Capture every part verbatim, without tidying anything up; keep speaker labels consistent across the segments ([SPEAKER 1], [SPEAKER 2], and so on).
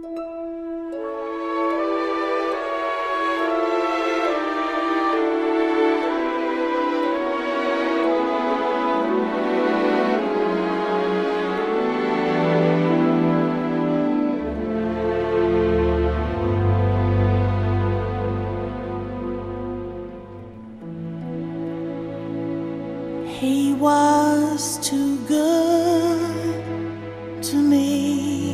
[SPEAKER 1] He was too good to me.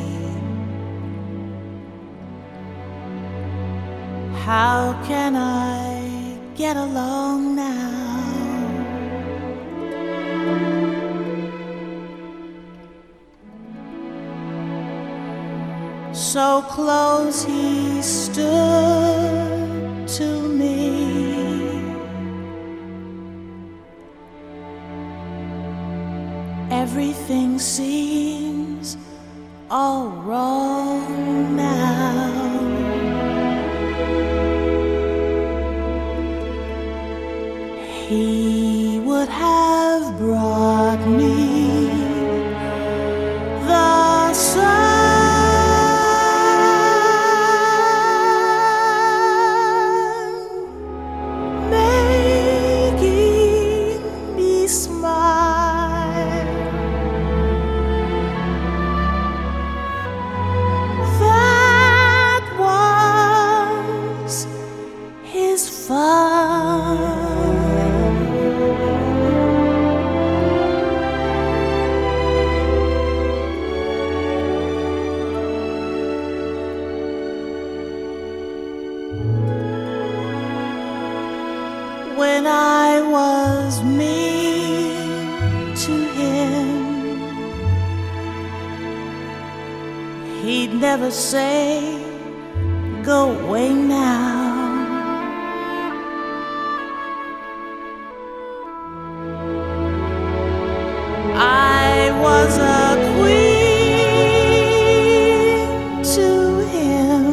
[SPEAKER 1] How can I get along now? So close he stood to me. Everything seems all wrong now. He would have brought me the sun, making me smile. That was his fun. When I was mean to him, he'd never say, "Go away now." I was a queen to him.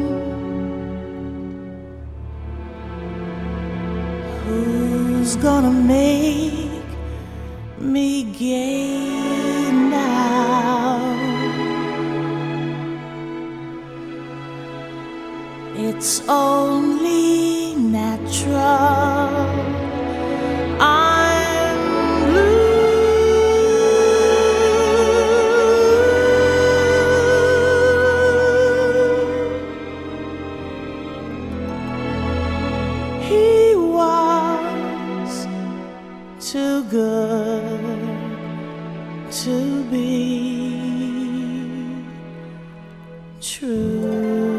[SPEAKER 1] Who's gonna make me gay now? It's only natural. I'm blue. He was too good to be true.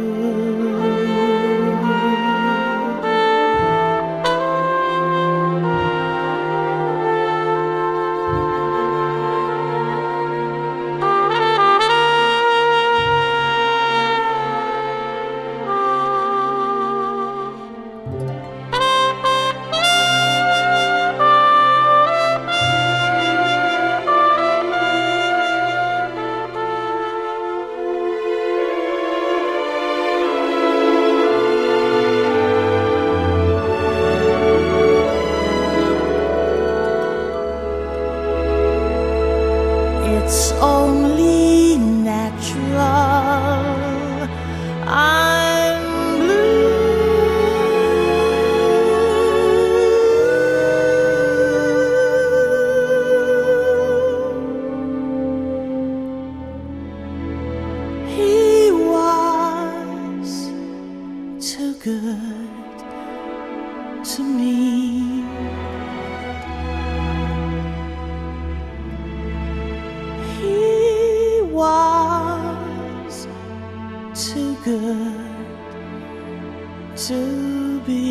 [SPEAKER 1] It's only natural. I'm blue. He was too good to me. Was too good to be